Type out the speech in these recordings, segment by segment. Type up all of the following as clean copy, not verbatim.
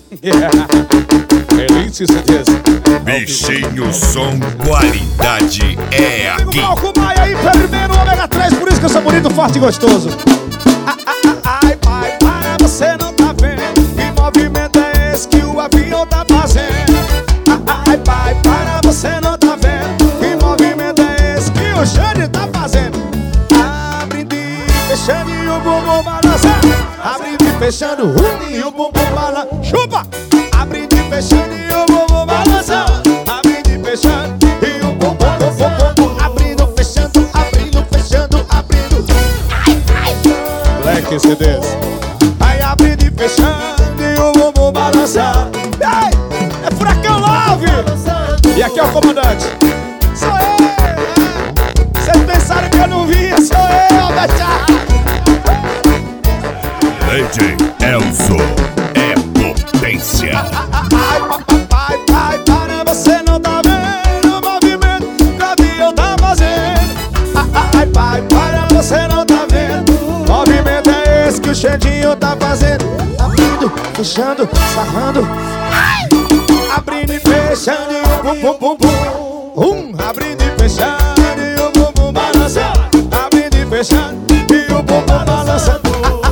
Elite CDs. Bichinho Som, qualidade é aqui. Glauco Maia aí, primeiro ômega 3, por isso que eu sou bonito, forte e gostoso. Ai, pai, para, você não tá vendo que movimento é esse que o avião tá fazendo. Ai, pai, para, você não tá vendo que movimento é esse que o Xande tá fazendo. Abrindo e fechando e o bumbum balançando. Abrindo e fechando e o bumbum balançando. Chupa! Abrindo e fechando e o bumbum balançando. Abrindo e fechando e o bumbum balançando. Abrindo, fechando, abrindo, fechando, abrindo. Black CDs. Aí abrindo e fechando e o bumbum balançando. Ei, é Furacão Love! E aqui é o comandante. Sou eu! Vocês pensaram que eu não via? Sou eu, Betá! DJ Elzo é potência. Ai, pai, para, você não tá vendo o movimento que o avião tá fazendo. Ai, pai, para, você não tá vendo o movimento é esse que o Xandinho tá fazendo. Abrindo, fechando, sarrando. Abrindo e fechando e o bum bum bum bum. Abrindo e fechando e o bum bum balançando. Abrindo e fechando e o bum bum balançando.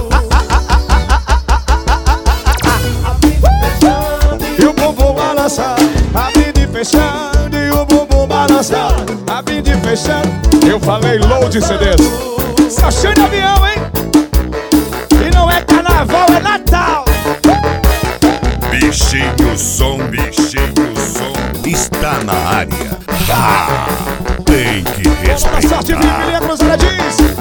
E o bumbum balançando, abrindo e fechando e o bumbum balançando, abrindo e fechando. Eu falei load CDs. Só Xande Avião, hein? E não é carnaval, é Natal. Bichinho Som está na área. Tem que Boa sorte, respeitar. Bíblia Cruzada diz.